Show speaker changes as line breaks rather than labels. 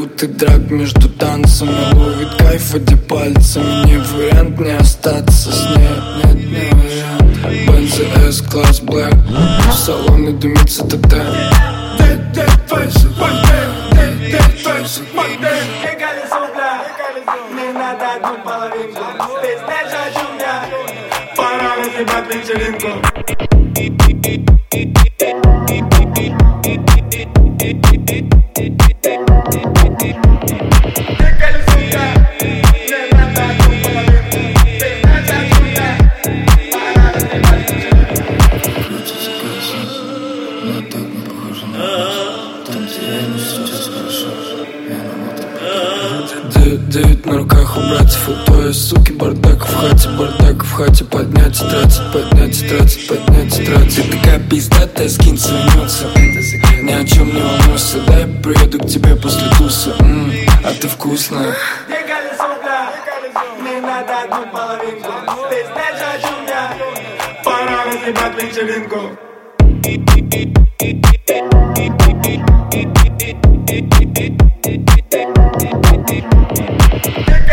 ты драк между танцами, ловит кайф, водя пальцами. Не вариант не остаться с ней, нет, не вариант. Бензи S-класс Black, в салоне дымится ТТ.
Не надо одну половинку, ты знаешь, о чем я. Пора разъебать вечеринку.
Девять на руках у братьев, у той суки бардак в хате, поднять и тратить, поднять и тратить, поднять и тратить. Ты такая пиздатая, скин свернется, ни о чем не волнуйся, дай приеду к тебе после туса, а ты вкусная.
Не надо одну половинку, ты знаешь, о чем я. Пора разъебать вечеринку. Take